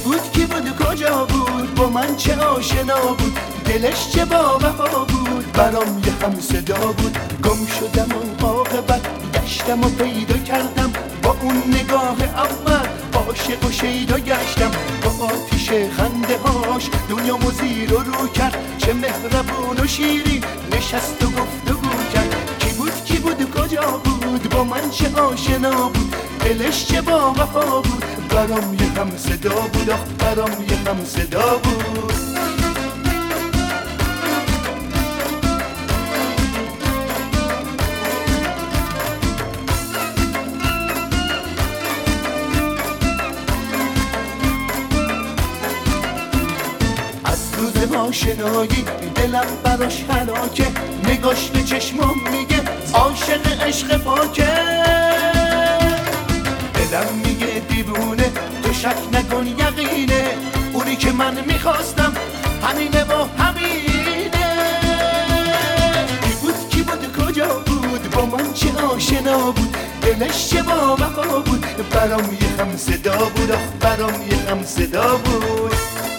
کی بود کجا بود با من چه آشنا بود، دلش چه با وفا بود برام یه هم صدا بود. گم شدم و عاقبت گشتم و پیدا کردم، با اون نگاه اول عاشق و شیدا گشتم. با آتیش خنده هاش دنیامو زیر و رو کرد، چه مهربون و شیرین نشست و گفتگو کرد. کی بود کجا بود با من چه آشنا بود، دلش چه با وفا بود برام یه هم صدا بود، آخ برام یه هم صدا بود. آشنایی دلم براش هلاکه، نگاش به چشمم میگه عاشق عشق پاکه. دلم میگه دیوونه تو شک نکن یقینه، اونی که من میخواستم همینه و همینه. کی بود کجا بود با من چه آشنا بود، دلش چه با وفا بود برام یه هم صدا بود، آخ برام یه هم صدا بود.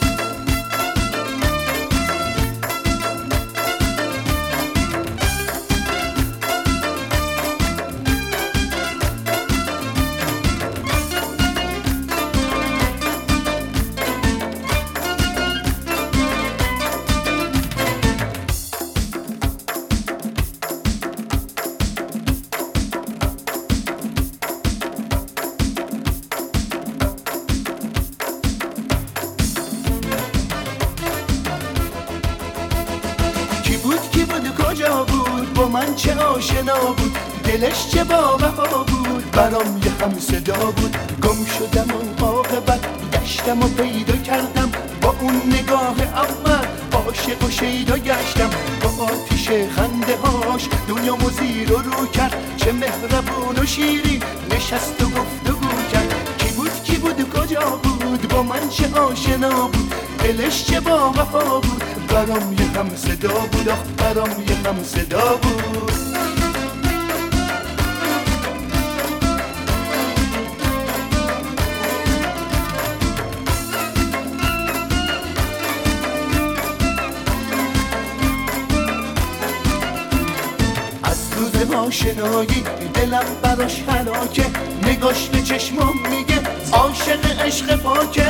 کی بود کجا بود با من چه آشنا بود، دلش چه با وفا بود برام یه هم صدا بود. گم شدم و عاقبت گشتم و پیدا کردم، با اون نگاه اول عاشق و شیدا گشتم. با آتیش خنده هاش دنیامو زیر و رو کرد، چه مهربون و شیرین نشست و گفتگو کرد. کی بود کجا بود با من چه آشنا بود، دلش چه با وفا بود برام یه هم صدا بود، آخ برام یه هم صدا بود. آشنایی دلم براش هلاکه، نگاش به چشمم میگه عاشق عشق پاکه.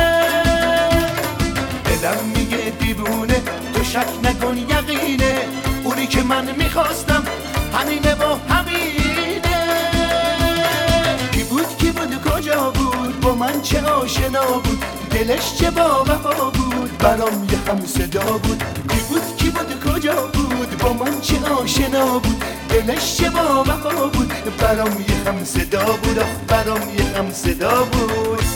دلم میگه دیوونه تو شک نکن یقینه، اونی که من میخواستم همینه و همینه. کی بود کجا بود با من چه آشنا بود، دلش چه با وفا بود برام یه هم صدا بود. کی بود کجا بود با من چه آشنا بود، دلش چه با وفا بود برام یه هم صدا بود، آخ برام یه هم صدا بود.